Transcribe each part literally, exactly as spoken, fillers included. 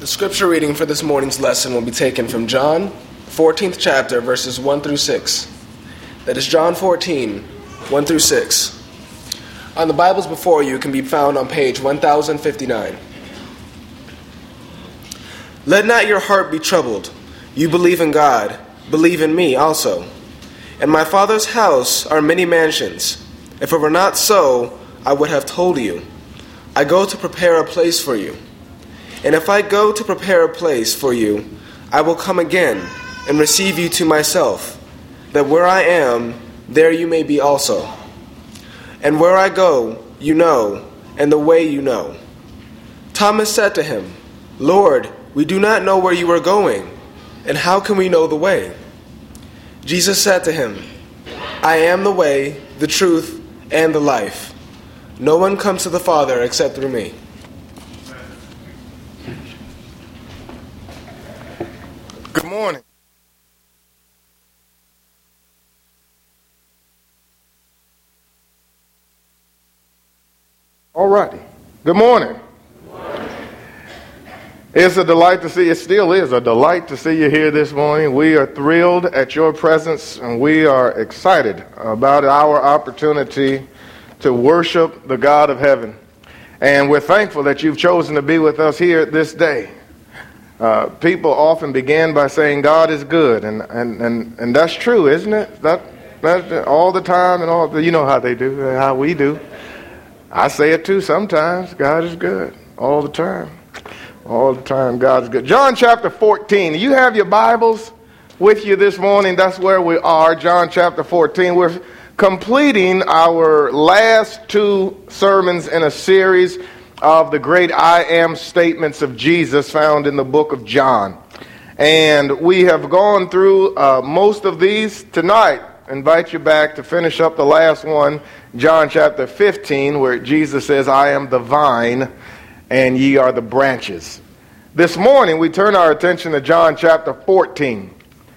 The scripture reading for this morning's lesson will be taken from John, fourteenth chapter, verses one through six. That is John fourteen, one through six. On the Bibles before you can be found on page one thousand fifty-nine. Let not your heart be troubled. You believe in God, believe in me also. In my Father's house are many mansions. If it were not so, I would have told you. I go to prepare a place for you. And if I go to prepare a place for you, I will come again and receive you to myself, that where I am, there you may be also. And where I go, you know, and the way you know. Thomas said to him, Lord, we do not know where you are going, and how can we know the way? Jesus said to him, I am the way, the truth, and the life. No one comes to the Father except through me. Good morning. All righty. Good morning. Good morning. It's a delight to see, it still is a delight to see you here this morning. We are thrilled at your presence, and we are excited about our opportunity to worship the God of heaven. And we're thankful that you've chosen to be with us here this day. Uh, people often begin by saying God is good, and, and, and, and that's true, isn't it? That, that all the time, and all you know how they do, how we do. I say it too sometimes. God is good all the time. All the time, God is good. John chapter fourteen. You have your Bibles with you this morning. That's where we are. John chapter fourteen. We're completing our last two sermons in a series of the great I am statements of Jesus found in the book of John. And we have gone through uh, most of these tonight. I invite you back to finish up the last one, John chapter fifteen, where Jesus says, I am the vine and ye are the branches. This morning we turn our attention to John chapter fourteen.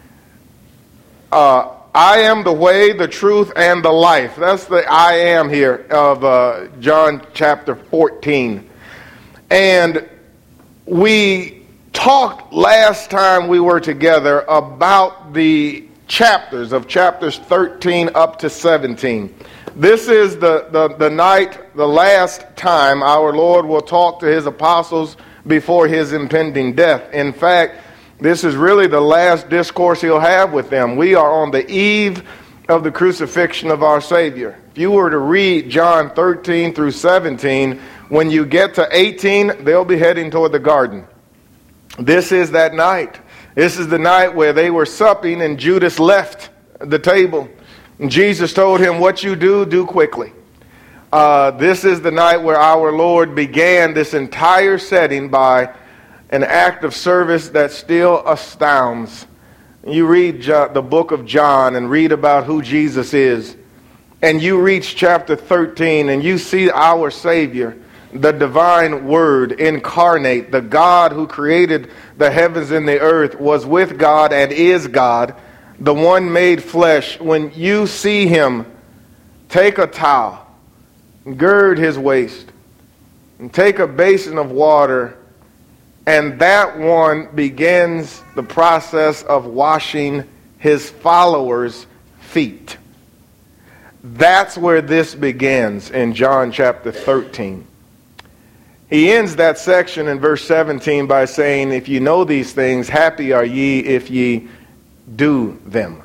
Uh, I am the way, the truth, and the life. That's the I am here of uh, John chapter fourteen. And we talked last time we were together about the chapters of chapters thirteen up to seventeen. This is the, the, the night, the last time our Lord will talk to his apostles before his impending death. In fact, this is really the last discourse he'll have with them. We are on the eve of the crucifixion of our Savior. If you were to read John thirteen through seventeen, when you get to eighteen, they'll be heading toward the garden. This is that night. This is the night where they were supping and Judas left the table. And Jesus told him, what you do, do quickly. Uh, this is the night where our Lord began this entire setting by an act of service that still astounds. You read John, the book of John, and read about who Jesus is, and you reach chapter thirteen and you see our Savior, the divine Word incarnate, the God who created the heavens and the earth, was with God and is God, the one made flesh. When you see him, take a towel, gird his waist, and take a basin of water, and that one begins the process of washing his followers' feet. That's where this begins in John chapter thirteen. He ends that section in verse seventeen by saying, if you know these things, happy are ye if ye do them.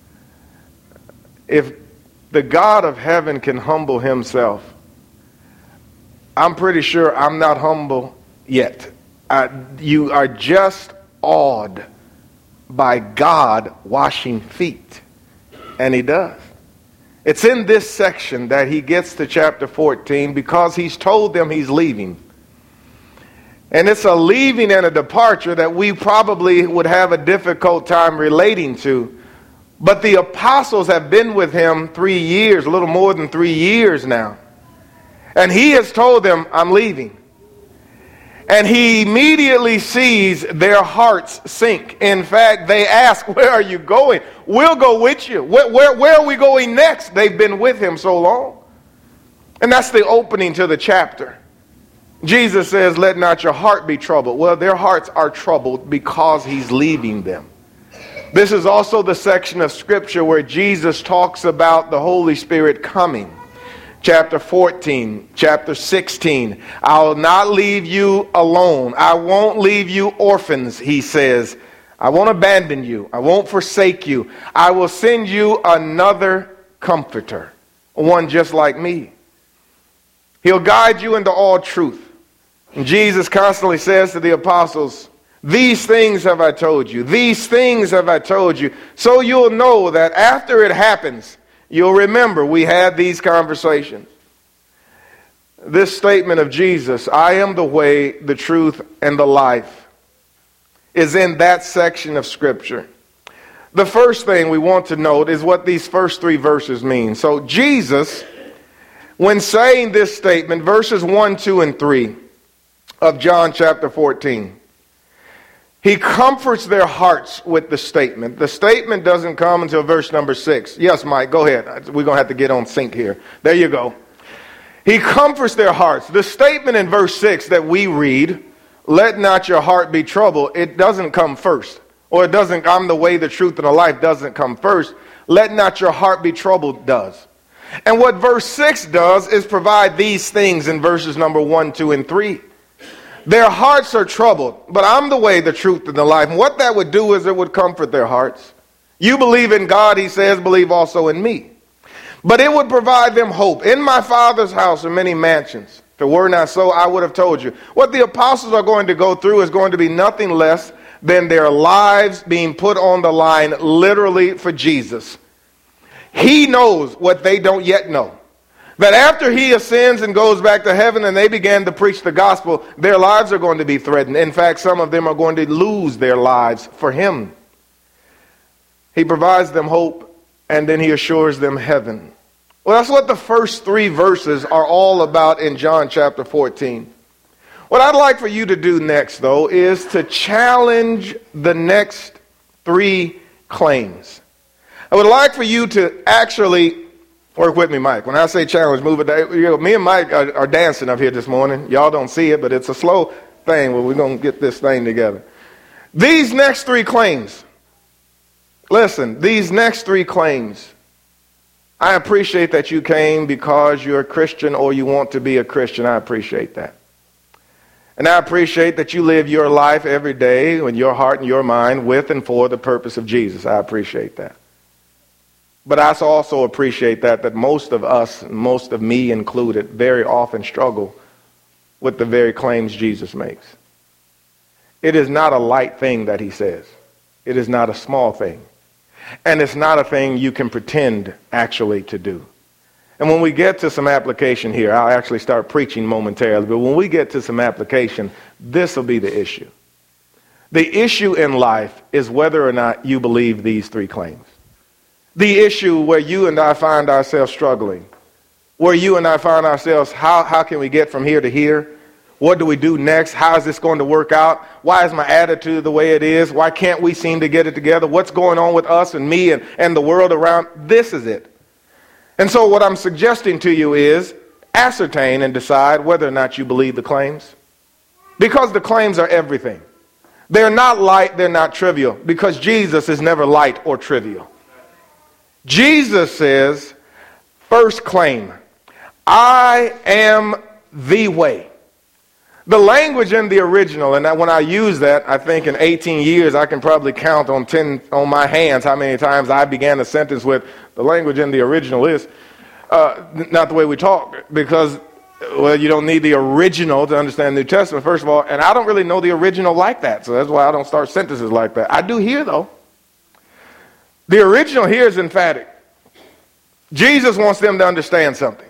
If the God of heaven can humble himself, I'm pretty sure I'm not humble yet. Uh, you are just awed by God washing feet. And he does. It's in this section that he gets to chapter fourteen because he's told them he's leaving. And it's a leaving and a departure that we probably would have a difficult time relating to. But the apostles have been with him three years, a little more than three years now. And he has told them, I'm leaving. And he immediately sees their hearts sink. In fact, they ask, where are you going? We'll go with you. Where, where, where are we going next? They've been with him so long. And that's the opening to the chapter. Jesus says, let not your heart be troubled. Well, their hearts are troubled because he's leaving them. This is also the section of Scripture where Jesus talks about the Holy Spirit coming. Chapter fourteen, chapter sixteen. I'll not leave you alone. I won't leave you orphans, he says. I won't abandon you. I won't forsake you. I will send you another comforter, one just like me. He'll guide you into all truth. And Jesus constantly says to the apostles, these things have I told you. These things have I told you. So you'll know that after it happens, you'll remember we had these conversations. This statement of Jesus, I am the way, the truth, and the life, is in that section of Scripture. The first thing we want to note is what these first three verses mean. So Jesus, when saying this statement, verses one, two, and three of John chapter fourteen, he comforts their hearts with the statement. The statement doesn't come until verse number six. Yes, Mike, go ahead. We're going to have to get on sync here. There you go. He comforts their hearts. The statement in verse six that we read, let not your heart be troubled, it doesn't come first. Or it doesn't, I'm the way, the truth, and the life doesn't come first. Let not your heart be troubled does. And what verse six does is provide these things in verses number one, two, and three. Their hearts are troubled, but I'm the way, the truth, and the life. And what that would do is it would comfort their hearts. You believe in God, he says, believe also in me. But it would provide them hope. In my Father's house are many mansions. If it were not so, I would have told you. What the apostles are going to go through is going to be nothing less than their lives being put on the line literally for Jesus. He knows what they don't yet know. That after he ascends and goes back to heaven and they began to preach the gospel, their lives are going to be threatened. In fact, some of them are going to lose their lives for him. He provides them hope, and then he assures them heaven. Well, that's what the first three verses are all about in John chapter fourteen. What I'd like for you to do next, though, is to challenge the next three claims. I would like for you to actually work with me, Mike. When I say challenge, move it. You know, me and Mike are, are dancing up here this morning. Y'all don't see it, but it's a slow thing where we're going to get this thing together. These next three claims. Listen, these next three claims. I appreciate that you came because you're a Christian or you want to be a Christian. I appreciate that. And I appreciate that you live your life every day in your heart and your mind with and for the purpose of Jesus. I appreciate that. But I also appreciate that, that most of us, most of me included, very often struggle with the very claims Jesus makes. It is not a light thing that he says. It is not a small thing. And it's not a thing you can pretend actually to do. And when we get to some application here, I'll actually start preaching momentarily, but when we get to some application, this will be the issue. The issue in life is whether or not you believe these three claims. The issue where you and I find ourselves struggling, where you and I find ourselves, how, how can we get from here to here? What do we do next? How is this going to work out? Why is my attitude the way it is? Why can't we seem to get it together? What's going on with us and me and, and the world around? This is it. And so what I'm suggesting to you is ascertain and decide whether or not you believe the claims. Because the claims are everything. They're not light, they're not trivial, because Jesus is never light or trivial. Jesus says, first claim, I am the way. The language in the original, and when I use that, I think in eighteen years I can probably count on ten on my hands how many times I began a sentence with the language in the original is uh, not the way we talk, because well, you don't need the original to understand the New Testament, first of all, and I don't really know the original like that, so that's why I don't start sentences like that. I do here, though. The original here is emphatic. Jesus wants them to understand something.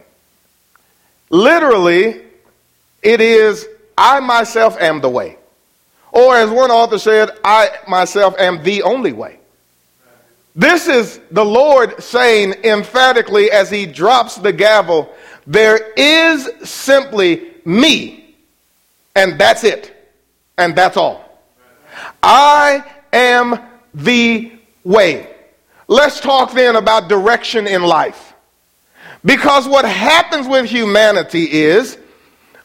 Literally, it is, I myself am the way. Or as one author said, I myself am the only way. This is the Lord saying emphatically as he drops the gavel, there is simply me, and that's it, and that's all. I am the way. Let's talk then about direction in life. Because what happens with humanity is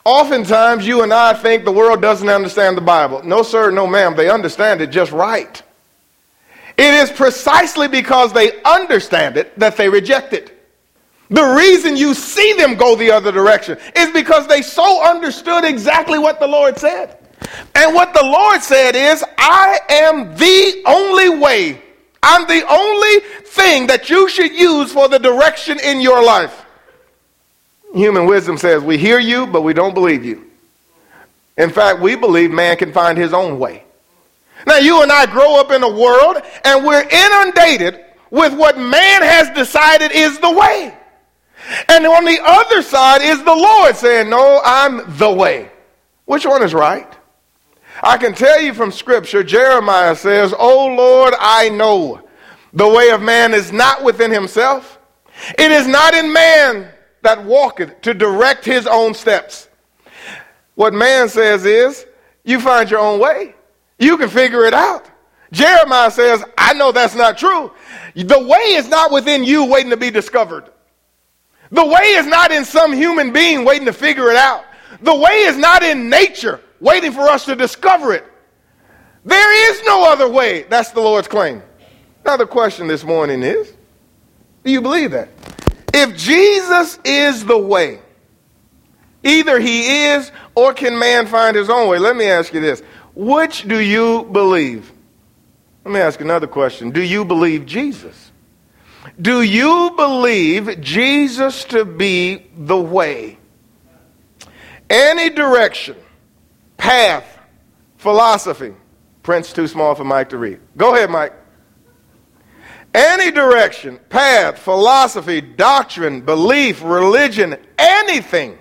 Oftentimes, you and I think the world doesn't understand the Bible. No, sir, no, ma'am. They understand it just right. It is precisely because they understand it that they reject it. The reason you see them go the other direction is because they so understood exactly what the Lord said. And what the Lord said is, I am the only way. I'm the only thing that you should use for the direction in your life. Human wisdom says we hear you, but we don't believe you. In fact, we believe man can find his own way. Now, you and I grow up in a world and we're inundated with what man has decided is the way. And on the other side is the Lord saying, no, I'm the way. Which one is right? I can tell you from Scripture, Jeremiah says, O Lord, I know the way of man is not within himself. It is not in man that walketh to direct his own steps. What man says is, you find your own way. You can figure it out. Jeremiah says, I know that's not true. The way is not within you waiting to be discovered. The way is not in some human being waiting to figure it out. The way is not in nature waiting for us to discover it. There is no other way. That's the Lord's claim. Now the question this morning is, do you believe that? If Jesus is the way, either he is or can man find his own way? Let me ask you this. Which do you believe? Let me ask another question. Do you believe Jesus? Do you believe Jesus to be the way? Any direction, path, philosophy. Print's too small for Mike to read. Go ahead, Mike. Any direction, path, philosophy, doctrine, belief, religion, anything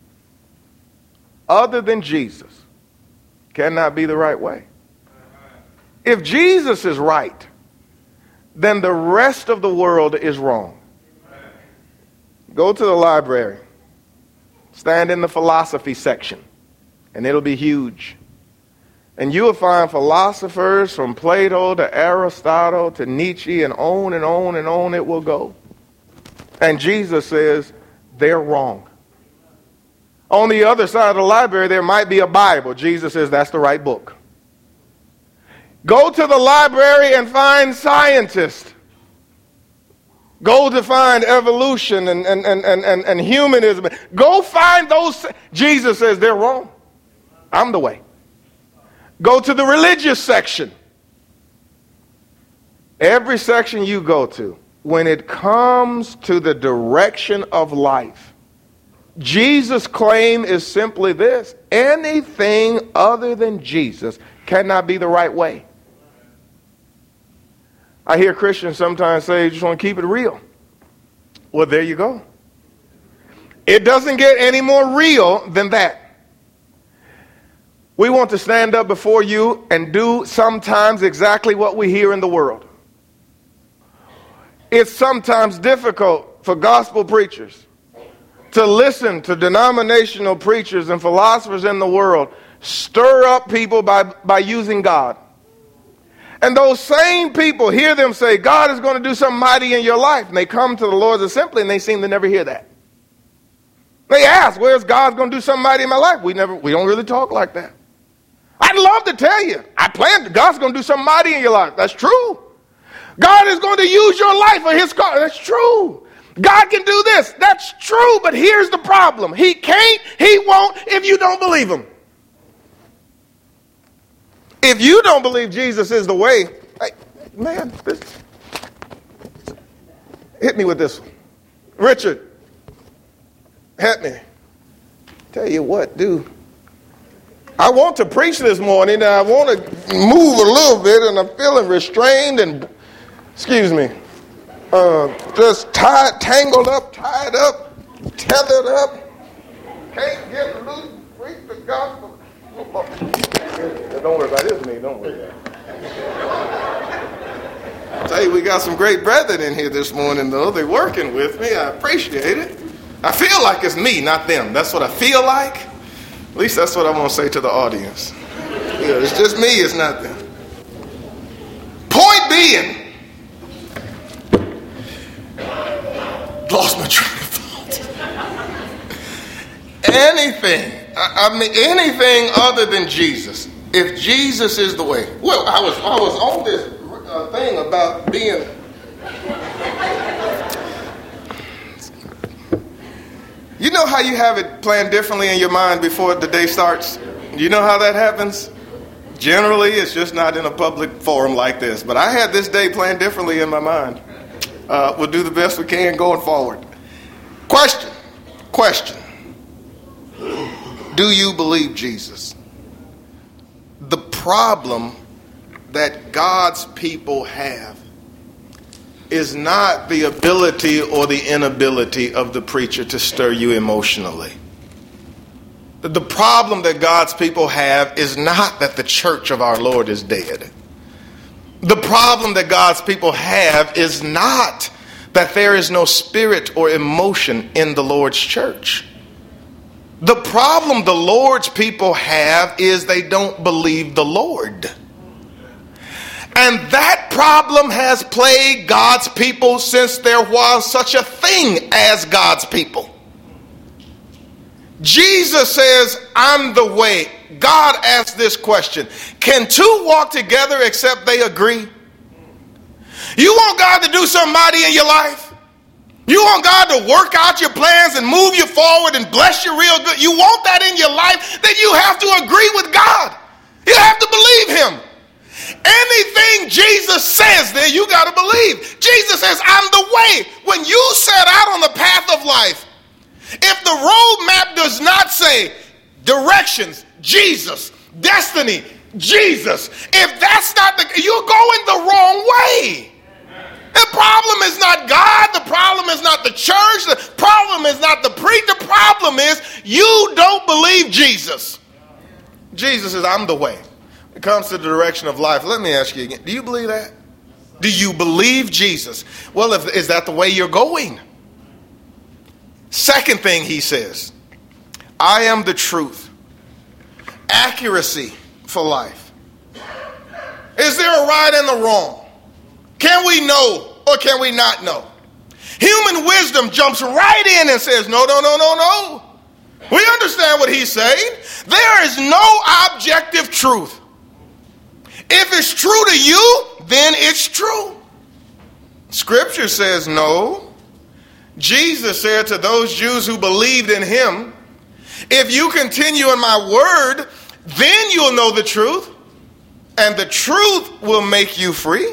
other than Jesus cannot be the right way. If Jesus is right, then the rest of the world is wrong. Go to the library. Stand in the philosophy section, and it'll be huge. And you will find philosophers from Plato to Aristotle to Nietzsche, and on and on and on it will go. And Jesus says they're wrong. On the other side of the library, there might be a Bible. Jesus says that's the right book. Go to the library and find scientists. Go to find evolution and, and, and, and, and, and humanism. Go find those. Jesus says they're wrong. I'm the way. Go to the religious section. Every section you go to, when it comes to the direction of life, Jesus' claim is simply this: anything other than Jesus cannot be the right way. I hear Christians sometimes say, you just want to keep it real. Well, there you go. It doesn't get any more real than that. We want to stand up before you and do sometimes exactly what we hear in the world. It's sometimes difficult for gospel preachers to listen to denominational preachers and philosophers in the world stir up people by, by using God. And those same people hear them say, God is going to do something mighty in your life. And they come to the Lord's assembly and they seem to never hear that. They ask, where's God going to do something mighty in my life? We never, we don't really talk like that. I'd love to tell you, I plan, God's going to do something mighty in your life. That's true. God is going to use your life for his cause. That's true. God can do this. That's true. But here's the problem. He can't, he won't if you don't believe him. If you don't believe Jesus is the way, hey, man, this, hit me with this one. Richard, help me. Tell you what, dude. I want to preach this morning, and I want to move a little bit, and I'm feeling restrained and, excuse me, uh, just tied, tangled up, tied up, tethered up. Can't get loose, preach the gospel. Don't worry about it. It's me. Don't worry about it. I tell you, we got some great brethren in here this morning, though. They're working with me. I appreciate it. I feel like it's me, not them. That's what I feel like. At least that's what I want to say to the audience. Yeah, it's just me. It's not them. Point being, lost my train of thought. Anything I mean, anything other than Jesus. If Jesus is the way. Well, I was I was on this uh, thing about being. You know how you have it planned differently in your mind before the day starts? You know how that happens? Generally, it's just not in a public forum like this. But I had this day planned differently in my mind. Uh, we'll do the best we can going forward. Question. Question. Do you believe Jesus? The problem that God's people have is not the ability or the inability of the preacher to stir you emotionally. The problem that God's people have is not that the church of our Lord is dead. The problem that God's people have is not that there is no spirit or emotion in the Lord's church. The problem the Lord's people have is they don't believe the Lord. And that problem has plagued God's people since there was such a thing as God's people. Jesus says, I'm the way. God asked this question. Can two walk together except they agree? You want God to do somebody in your life? You want God to work out your plans and move you forward and bless you real good? You want that in your life? Then you have to agree with God. You have to believe him. Anything Jesus says there, you got to believe. Jesus says, I'm the way. When you set out on the path of life, if the road map does not say directions, Jesus, destiny, Jesus, if that's not the, you're going the wrong way. The problem is not God. The problem is not the church. The problem is not the preacher. The problem is you don't believe Jesus. Jesus says, I'm the way. When it comes to the direction of life, let me ask you again. Do you believe that? Do you believe Jesus? Well, if, is that the way you're going? Second thing he says, I am the truth. Accuracy for life. Is there a right and a wrong? Can we know or can we not know? Human wisdom jumps right in and says, no, no, no, no, no. We understand what he's saying. There is no objective truth. If it's true to you, then it's true. Scripture says no. Jesus said to those Jews who believed in him, if you continue in my word, then you'll know the truth, and the truth will make you free.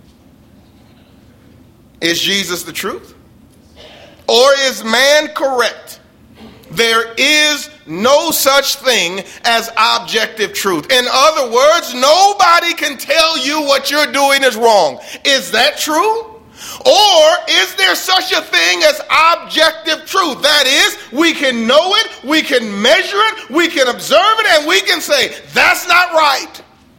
Is Jesus the truth? Or is man correct? There is no such thing as objective truth. In other words, nobody can tell you what you're doing is wrong. Is that true? Or is there such a thing as objective truth? That is, we can know it, we can measure it, we can observe it, and we can say, that's not right.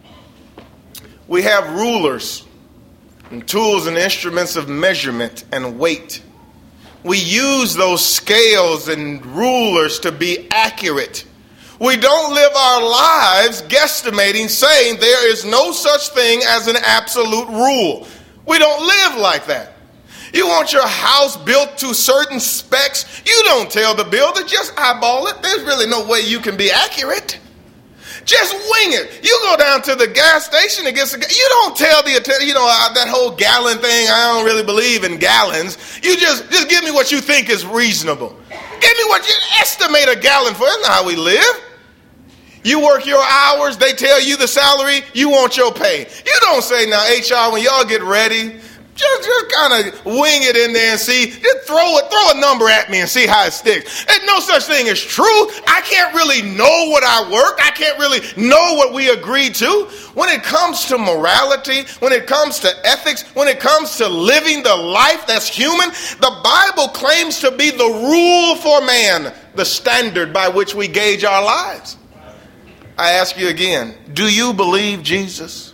We have rulers and tools and instruments of measurement and weight. We use those scales and rulers to be accurate. We don't live our lives guesstimating, saying there is no such thing as an absolute rule. We don't live like that. You want your house built to certain specs, you don't tell the builder, just eyeball it. There's really no way you can be accurate. Just wing it. You go down to the gas station and get some, you don't tell the, you know, uh, that whole gallon thing, I don't really believe in gallons. You just, just give me what you think is reasonable. Give me what you estimate a gallon for. That's not how we live. You work your hours, they tell you the salary, you want your pay. You don't say, now H R, when y'all get ready, just, just kind of wing it in there and see, just throw it, throw a number at me and see how it sticks. There's no such thing as truth. I can't really know what I work. I can't really know what we agreed to. When it comes to morality, when it comes to ethics, when it comes to living the life that's human, the Bible claims to be the rule for man, the standard by which we gauge our lives. I ask you again, do you believe Jesus?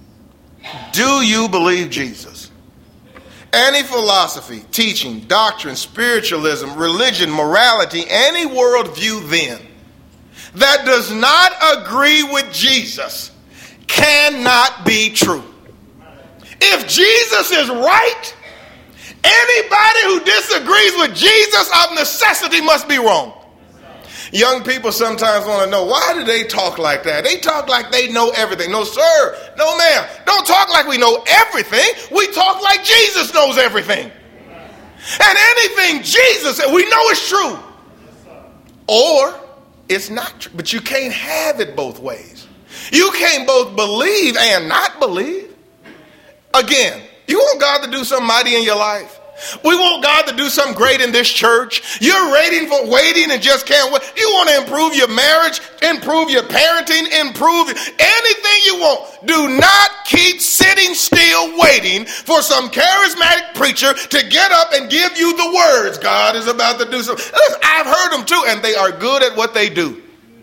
Do you believe Jesus? Any philosophy, teaching, doctrine, spiritualism, religion, morality, any worldview then that does not agree with Jesus cannot be true. If Jesus is right, anybody who disagrees with Jesus of necessity must be wrong. Young people sometimes want to know, why do they talk like that? They talk like they know everything. No, sir. No, ma'am. Don't talk like we know everything. We talk like Jesus knows everything. And anything Jesus said, we know it's true. Or it's not true. But you can't have it both ways. You can't both believe and not believe. Again, you want God to do something mighty in your life? We want God to do something great in this church. You're waiting for waiting and just can't wait. You want to improve your marriage, improve your parenting, improve anything you want. Do not keep sitting still waiting for some charismatic preacher to get up and give you the words. God is about to do something. Listen, I've heard them too, and they are good at what they do.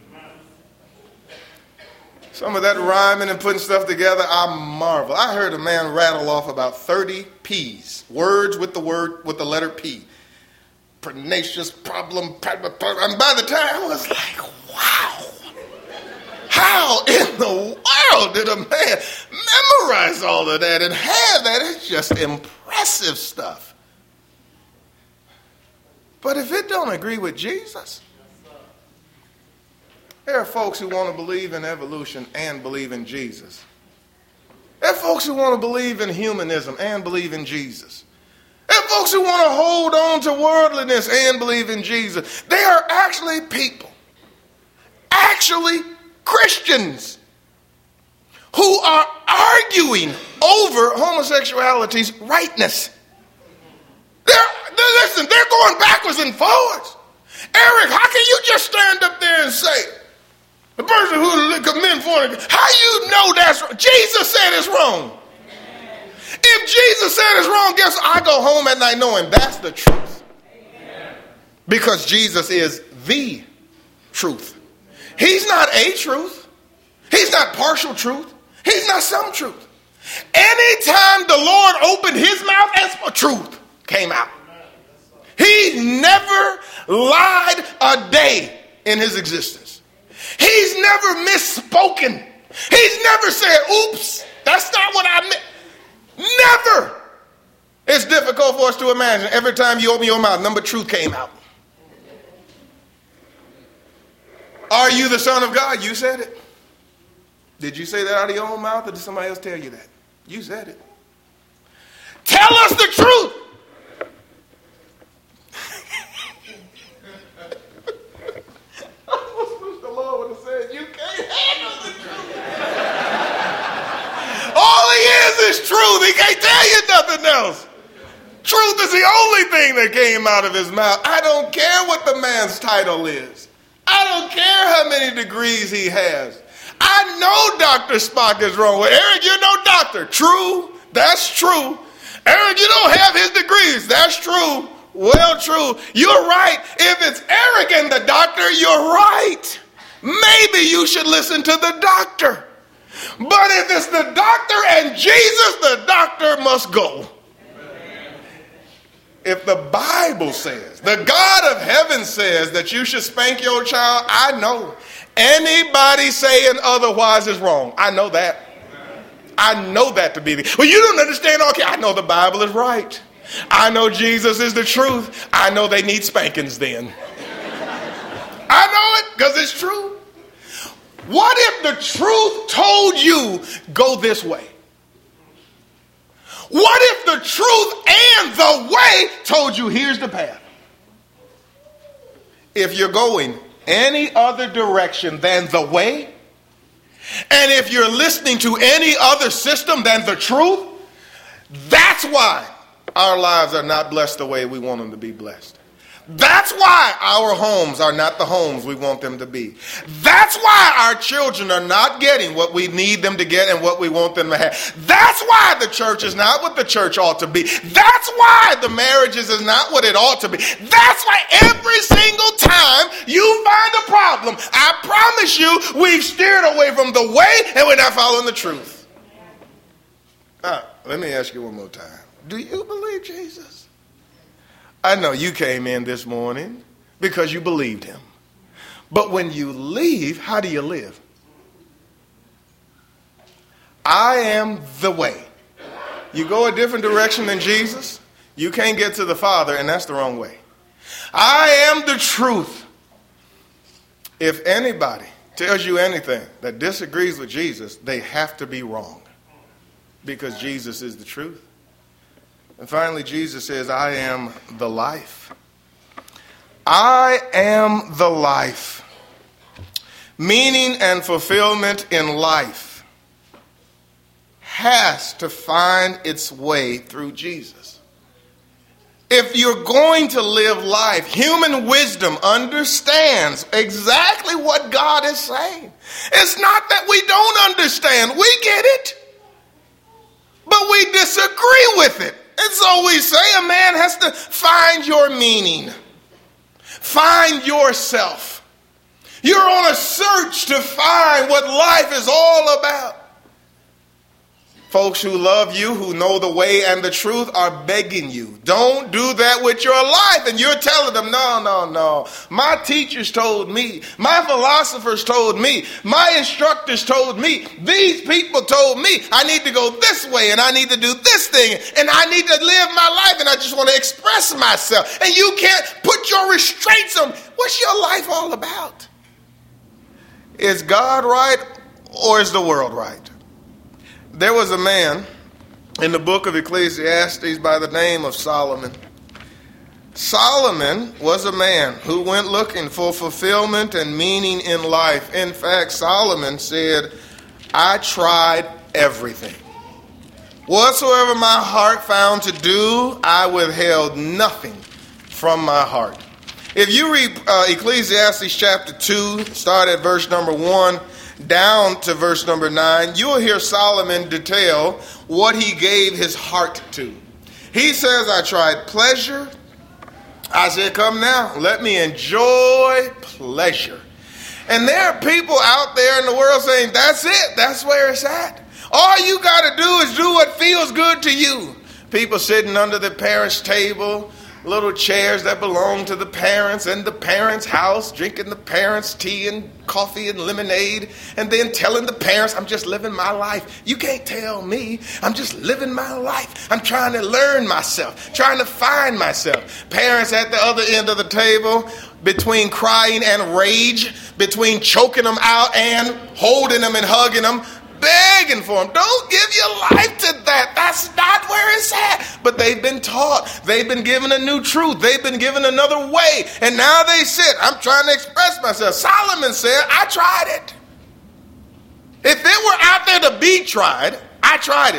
Some of that rhyming and putting stuff together, I marvel. I heard a man rattle off about thirty P's, words with the word with the letter P. Pernicious, problem, and by the time I was like, wow. How in the world did a man memorize all of that and have that? It's just impressive stuff. But if it don't agree with Jesus, there are folks who want to believe in evolution and believe in Jesus. There are folks who want to believe in humanism and believe in Jesus. There are folks who want to hold on to worldliness and believe in Jesus. They are actually people, actually Christians, who are arguing over homosexuality's rightness. They're, they're, listen, they're going backwards and forwards. Eric, how can you just stand up there and say, the person who commits fornication, how you know that's wrong? Jesus said it's wrong. Amen. If Jesus said it's wrong, guess what? I go home at night knowing that's the truth. Amen. Because Jesus is the truth. He's not a truth. He's not partial truth. He's not some truth. Anytime the Lord opened his mouth, as truth came out. He never lied a day in his existence. He's never misspoken. He's never said, oops, that's not what I meant. Never. It's difficult for us to imagine. Every time you open your mouth, number truth came out. Are you the Son of God? You said it. Did you say that out of your own mouth, or did somebody else tell you that? You said it. Tell us the truth. All he is is truth. He can't tell you nothing else. Truth is the only thing that came out of his mouth. I don't care what the man's title is. I don't care how many degrees he has. I know Doctor Spock is wrong. Well, Eric, you're no doctor. True. That's true. Eric, you don't have his degrees. That's true. Well, true. You're right. If it's Eric and the doctor, you're right. Maybe you should listen to the doctor. But if it's the doctor and Jesus, the doctor must go. If the Bible says, the God of heaven says that you should spank your child, I know. Anybody saying otherwise is wrong. I know that. I know that to be the... Well, you don't understand. Okay, I know the Bible is right. I know Jesus is the truth. I know they need spankings then. I know it because it's true. What if the truth told you, go this way? What if the truth and the way told you, here's the path? If you're going any other direction than the way, and if you're listening to any other system than the truth, that's why our lives are not blessed the way we want them to be blessed. That's why our homes are not the homes we want them to be. That's why our children are not getting what we need them to get and what we want them to have. That's why the church is not what the church ought to be. That's why the marriages is not what it ought to be. That's why every single time you find a problem, I promise you, we've steered away from the way and we're not following the truth. Now, let me ask you one more time. Do you believe Jesus? I know you came in this morning because you believed him. But when you leave, how do you live? I am the way. You go a different direction than Jesus, you can't get to the Father, and that's the wrong way. I am the truth. If anybody tells you anything that disagrees with Jesus, they have to be wrong, because Jesus is the truth. And finally, Jesus says, I am the life. I am the life. Meaning and fulfillment in life has to find its way through Jesus. If you're going to live life, human wisdom understands exactly what God is saying. It's not that we don't understand. We get it. But we disagree with it. And so we say a man has to find your meaning. Find yourself. You're on a search to find what life is all about. Folks who love you, who know the way and the truth, are begging you, don't do that with your life. And you're telling them, no, no, no. My teachers told me. My philosophers told me. My instructors told me. These people told me I need to go this way and I need to do this thing and I need to live my life and I just want to express myself. And you can't put your restraints on. What's your life all about? Is God right or is the world right? There was a man in the book of Ecclesiastes by the name of Solomon. Solomon was a man who went looking for fulfillment and meaning in life. In fact, Solomon said, I tried everything. Whatsoever my heart found to do, I withheld nothing from my heart. If you read uh, Ecclesiastes chapter two, start at verse number one, down to verse number nine, you'll hear Solomon detail what he gave his heart to. He says, I tried pleasure. I said, come now, let me enjoy pleasure. And there are people out there in the world saying, that's it. That's where it's at. All you got to do is do what feels good to you. People sitting under the parents' table, little chairs that belong to the parents and the parents' house, drinking the parents' tea and coffee and lemonade, and then telling the parents, I'm just living my life. You can't tell me. I'm just living my life. I'm trying to learn myself, trying to find myself. Parents at the other end of the table, between crying and rage, between choking them out and holding them and hugging them, begging for them. Don't give your life to that. That's not where it's at. But they've been taught. They've been given a new truth. They've been given another way. And now they sit. I'm trying to express myself. Solomon said, I tried it. If it were out there to be tried, I tried it.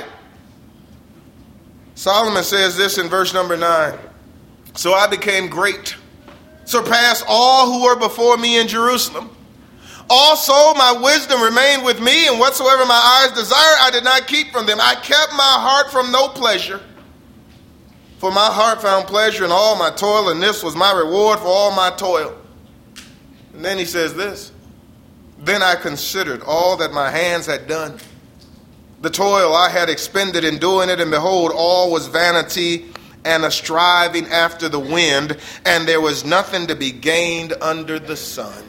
Solomon says this in verse number nine. So I became great, surpassed all who were before me in Jerusalem. Also, my wisdom remained with me, and whatsoever my eyes desired, I did not keep from them. I kept my heart from no pleasure. For my heart found pleasure in all my toil, and this was my reward for all my toil. And then he says this. Then I considered all that my hands had done, the toil I had expended in doing it, and behold, all was vanity and a striving after the wind, and there was nothing to be gained under the sun.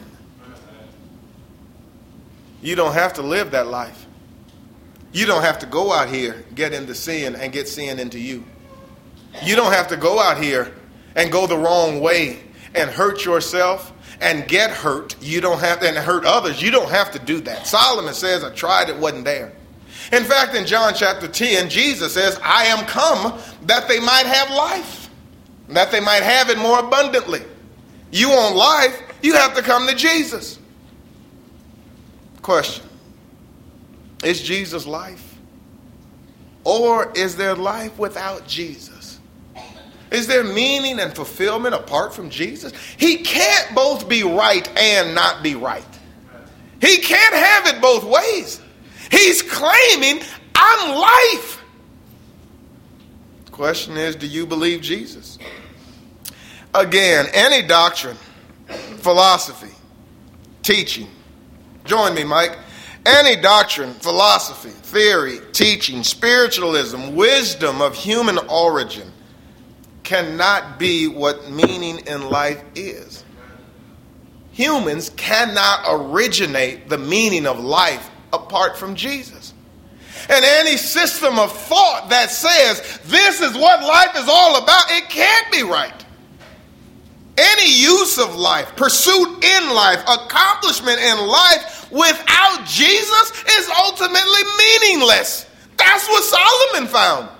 You don't have to live that life. You don't have to go out here, get into sin, and get sin into you. You don't have to go out here and go the wrong way and hurt yourself and get hurt. You don't have to, and hurt others. You don't have to do that. Solomon says, I tried, it wasn't there. In fact, in John chapter ten, Jesus says, I am come that they might have life, that they might have it more abundantly. You want life, you have to come to Jesus. Question. Is Jesus life? Or is there life without Jesus? Is there meaning and fulfillment apart from Jesus? He can't both be right and not be right. He can't have it both ways. He's claiming, I'm life. The question is, do you believe Jesus? Again, any doctrine, philosophy, teaching, join me, Mike. Any doctrine, philosophy, theory, teaching, spiritualism, wisdom of human origin cannot be what meaning in life is. Humans cannot originate the meaning of life apart from Jesus. And any system of thought that says this is what life is all about, it can't be right. any use of life, pursuit in life, accomplishment in life without Jesus is ultimately meaningless. That's what Solomon found.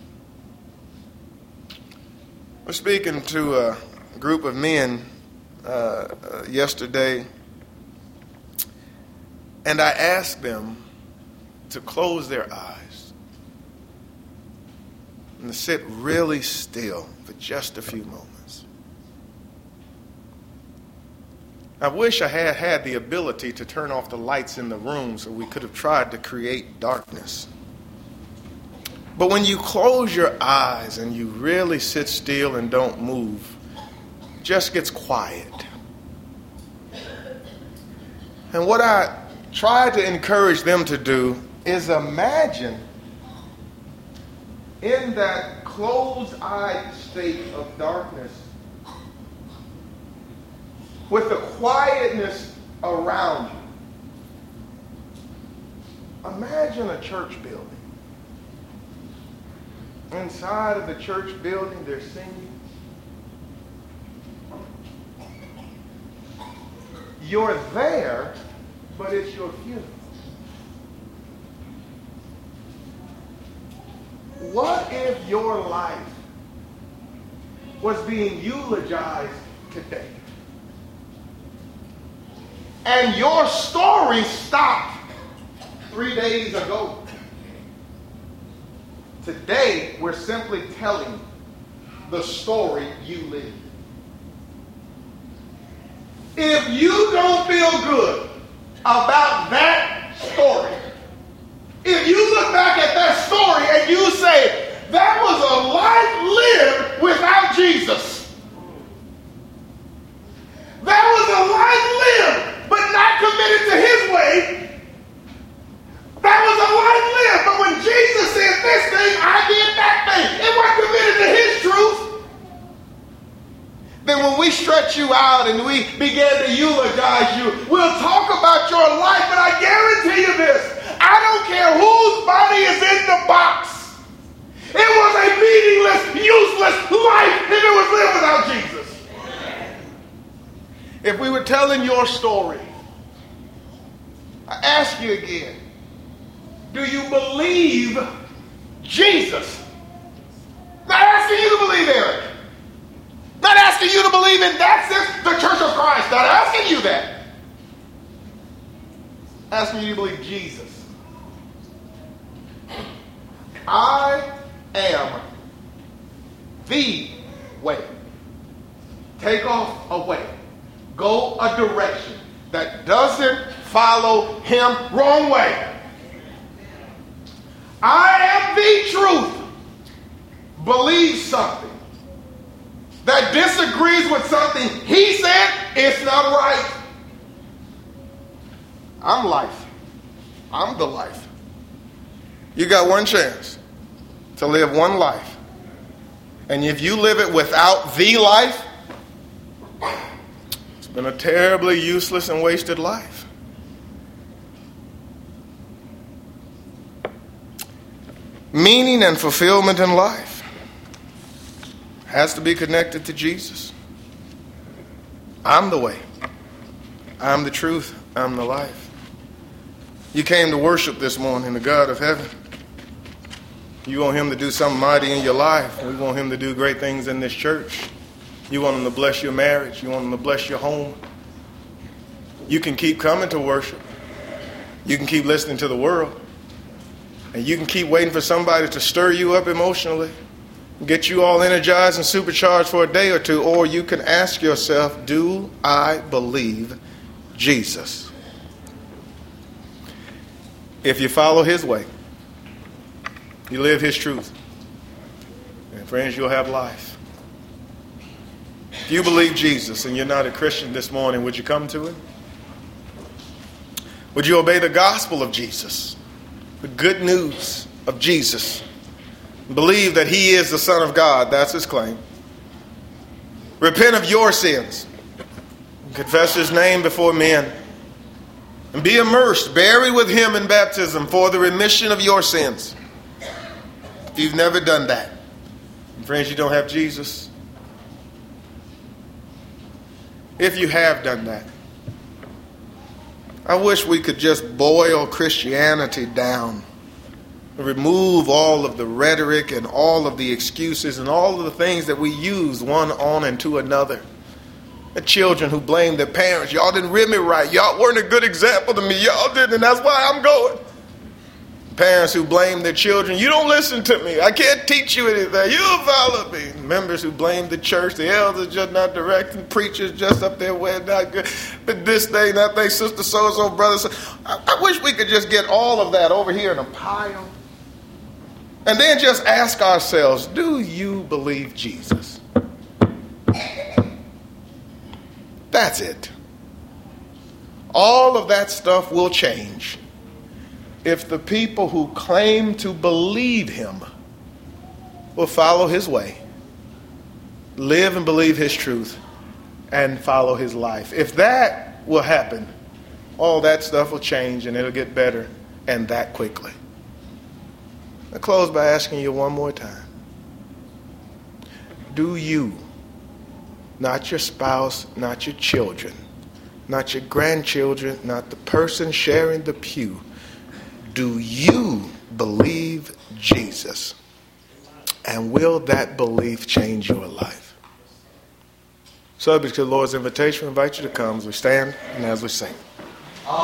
We're speaking to a group of men uh, uh, yesterday, and I asked them to close their eyes and to sit really still for just a few moments. I wish I had had the ability to turn off the lights in the room so we could have tried to create darkness. But when you close your eyes and you really sit still and don't move, it just gets quiet. And what I try to encourage them to do is imagine in that closed-eyed state of darkness, with the quietness around you, imagine a church building. Inside of the church building, they're singing. You're there, but it's your funeral. What if your life was being eulogized today? And your story stopped three days ago. Today, we're simply telling the story you live. If you don't feel good about that story, if you look back at that story and you say, that was a life lived without Jesus. That was a life lived, but not committed to his way. That was a life lived, but when Jesus said this thing, I did that thing. It wasn't committed to his truth. Then when we stretch you out and we begin to eulogize you, we'll talk about your life, but I guarantee you this. I don't care whose body is in the box. It was a meaningless, useless life if it was lived without Jesus. If we were telling your story, I ask you again, do you believe Jesus? Not asking you to believe Eric. Not asking you to believe in that sense, the Church of Christ. Not asking you that. Asking you to believe Jesus. I am the way. Take off a way. Go a direction that doesn't follow him. Wrong way. I am the truth. Believe something that disagrees with something he said, it's not right. I'm life. I'm the life. You got one chance to live one life. And if you live it without the life, it's been a terribly useless and wasted life. Meaning and fulfillment in life has to be connected to Jesus. I'm the way. I'm the truth. I'm the life. You came to worship this morning the God of heaven. You want him to do something mighty in your life. We want him to do great things in this church. You want him to bless your marriage. You want him to bless your home. You can keep coming to worship. You can keep listening to the world. And you can keep waiting for somebody to stir you up emotionally, get you all energized and supercharged for a day or two. Or you can ask yourself, do I believe Jesus? If you follow his way, you live his truth, and friends, you'll have life. If you believe Jesus and you're not a Christian this morning, would you come to him? Would you obey the gospel of Jesus? The good news of Jesus. Believe that he is the Son of God. That's his claim. Repent of your sins. Confess his name before men. And be immersed, buried with him in baptism for the remission of your sins. If you've never done that, and friends, you don't have Jesus, if you have done that. I wish we could just boil Christianity down, remove all of the rhetoric and all of the excuses and all of the things that we use one on and to another. The children who blame their parents. Y'all didn't rear me right. Y'all weren't a good example to me. Y'all didn't, and that's why I'm going. Parents who blame their children. You don't listen to me. I can't teach you anything. You follow me. Members who blame the church. The elders just not directing. Preachers just up there way not good. But this thing, that thing, sister so-and-so, brother so. I, I wish we could just get all of that over here in a pile. And then just ask ourselves, do you believe Jesus? That's it. All of that stuff will change if the people who claim to believe him will follow his way, live and believe his truth, and follow his life. If that will happen, all that stuff will change and it'll get better, and that quickly. I'll close by asking you one more time. Do you, not your spouse, not your children, not your grandchildren, not the person sharing the pew, do you believe Jesus? And will that belief change your life? Subject to the Lord's invitation, we invite you to come as we stand and as we sing.